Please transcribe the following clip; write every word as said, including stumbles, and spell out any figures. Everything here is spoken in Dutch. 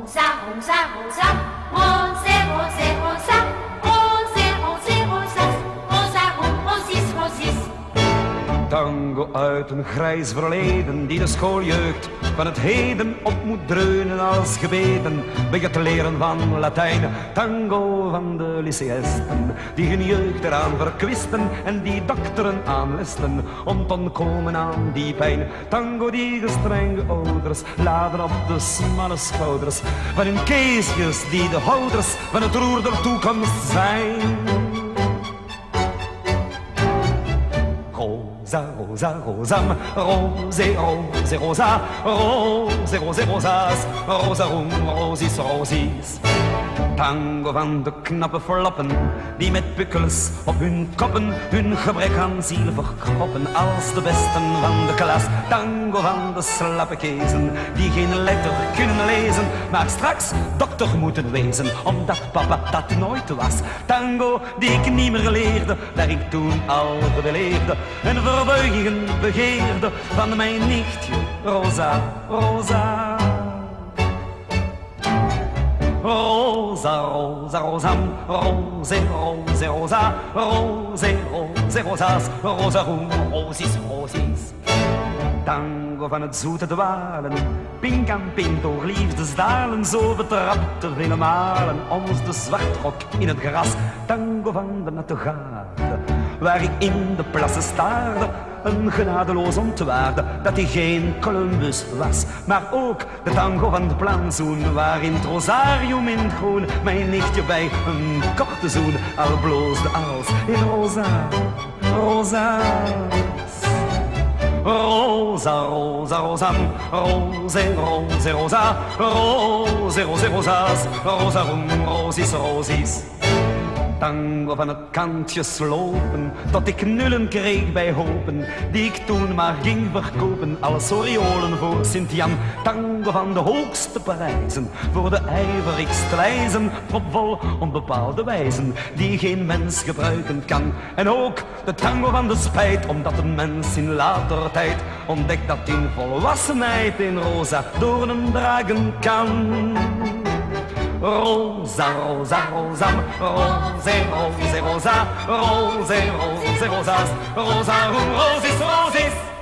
rosa, rosa, rosa, rose, rose, rosa, rose, rose, rosas, rosa, rosis, rosis. Tango uit een grijs verleden die de schooljeugd van het heden op moet dreunen als gebeden bij het leren van Latijn. Tango van de lyceësten die hun jeugd eraan verkwisten en die dokteren aanlisten om te ontkomen aan die pijn. Tango die gestrenge ouders laden op de smalle schouders van hun keesjes die de houders van het roer der toekomst zijn. Rosa, rosa, rosam, rose, rose, rosa, rose, rose, rosas, rosarum, rosis, rosis. Tango van de knappe flappen, die met pukkels op hun koppen hun gebrek aan ziel verkroppen als de besten van de klas. Tango van de slappe kezen, die geen letter kunnen lezen, maar straks dokter moeten wezen, omdat papa dat nooit was. Tango die ik niet meer leerde, waar ik toen al beleefde en verbuigingen begeerde van mijn nichtje Rosa, Rosa. Rosa, rosa, rosam, rose, rose, rosa, rose, rose, rosas, rosarum, rosis, rosis. Tango van het zoete dwalen, pink aan pink door liefdesdalen, zo betrapte vele malen ons de zwartrok in het gras. Tango van de natte garde, waar ik in de plassen staarde, een genadeloos ontwaarde dat hij geen Columbus was, maar ook de tango van de plantsoen, waarin het rosarium in het groen mijn nichtje bij een korte zoen al bloosde als in rosa, rosa. Rosa, rosa, rosam, rose, rose, rosa, rose, rose, rosas, rosarum, rosis, rosis. Tango van het kantje slopen, tot ik nullen kreeg bij hopen, die ik toen maar ging verkopen als oriolen voor Sint-Jan. Tango van de hoogste prijzen, voor de ijverigste wijzen, propvol onbepaalde wijzen, die geen mens gebruiken kan. En ook de tango van de spijt, omdat een mens in later tijd ontdekt dat in volwassenheid in rosa doornen dragen kan. Rosa, rosa, rosam, rose, rose, rosa, rose, rose, rosas, rosarum, rosis, rosis.